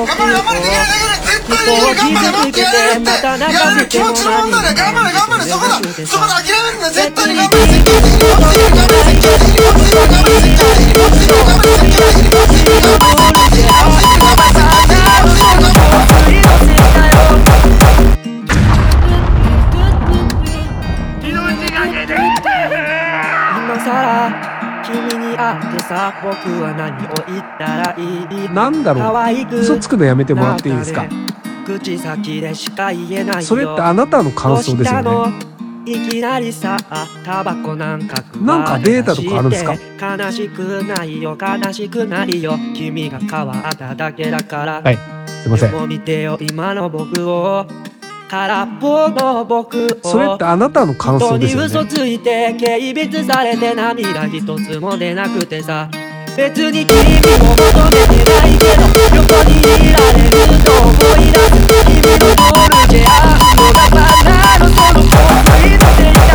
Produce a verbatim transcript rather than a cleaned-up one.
僕を人を傷つけてまた泣かせても何もない頑張れ頑張れそこだそこだ諦めるな絶対に頑張れ絶対に頑張れ絶対に頑張れ絶対に頑張れ絶対に頑張れ絶対に頑張れ絶対に頑張れ絶対に頑張れ絶対に頑張れ今さら君に会ってさ僕は何を言ったらいいなんだろう、嘘つくのやめてもらっていいですか。 口先でしか言えないよ。 それってあなたの感想ですよね。 いきなりさタバコなんかなんかデータとかあるんですか。 悲しくないよ悲しくないよ君が変わっただけだから。 はい、すいません。 でも見てよ今の僕を空っぽの僕を。 それってあなたの感想ですよね。 人に嘘ついて軽蔑されて涙一つも出なくてさ別に君も求めてないけど横にいられると思い出す君のボールであるのがバナのその恋のせいだ